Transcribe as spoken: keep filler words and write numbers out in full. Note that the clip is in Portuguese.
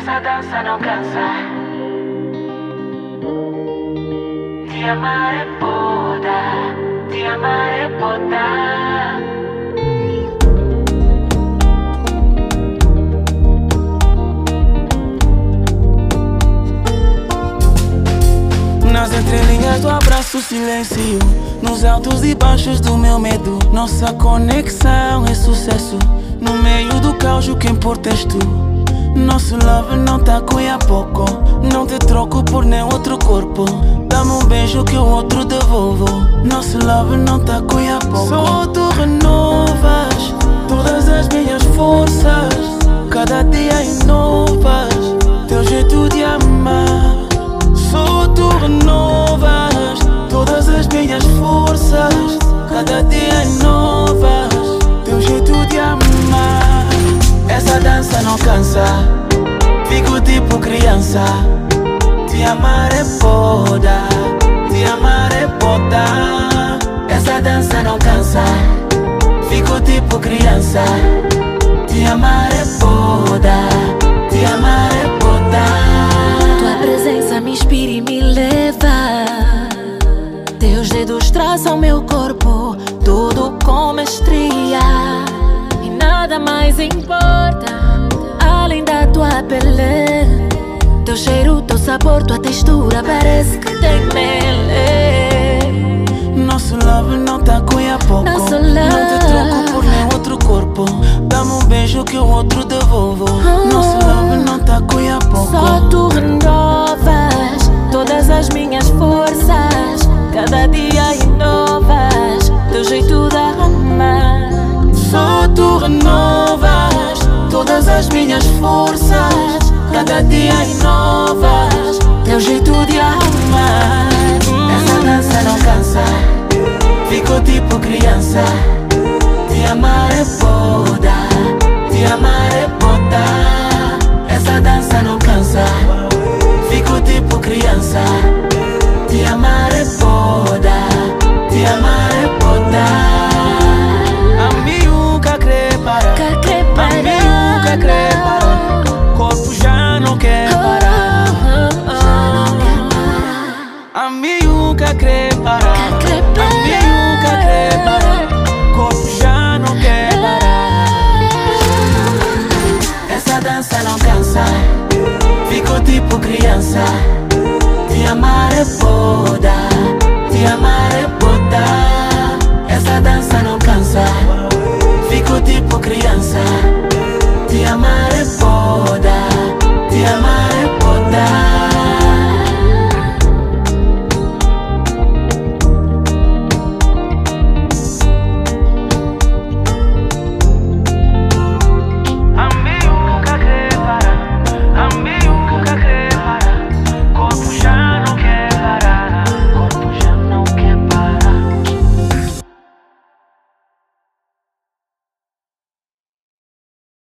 Essa dança não cansa. Te amar é poda, te amar é poda. Nas entrelinhas do abraço, silêncio. Nos altos e baixos do meu medo. Nossa conexão é sucesso. No meio do caos, o que importa és tu. Nosso love não tá com a pouco. Não te troco por nenhum outro corpo. Dá-me um beijo que o outro devolvo. Nosso love não tá com a pouco. Só tu renovas todas as minhas forças. Cada dia inovas teu jeito de amar. Só tu renovas todas as minhas forças. Cada dia inovas teu jeito de amar. Essa dança não cansa. Fico tipo criança. Te amar é poda, te amar é poda. Essa dança não cansa. Fico tipo criança. Te amar é poda, te amar é poda. Tua presença me inspira e me leva. Teus dedos traçam meu corpo, tudo com mestria. E nada mais importa, além da tua pele. Teu cheiro, teu sabor, tua textura, parece que tem mele. Nosso love não tá com a pouco. Nosso Não te love. troco por nenhum outro corpo. Dá-me um beijo que o outro devolvo. Nosso love não tá com a pouco. Só tu renovas todas as minhas forças. Cada dia inovas teu jeito de amar. Só tu renovas todas as minhas forças. Cada dia inovas teu jeito de amar. Essa dança não cansa. Fico tipo criança. Te amar é poda, te amar é poda. Essa dança não cansa. Fico tipo criança. Te amar é poda, te amar é poda. Amigo que crê para, amigo que crê para. Corpo já não quer parar. Amigo que crê para, amigo que crê para. Corpo já não quer parar. Essa dança não cansa. Fico tipo criança. Te amar é poda,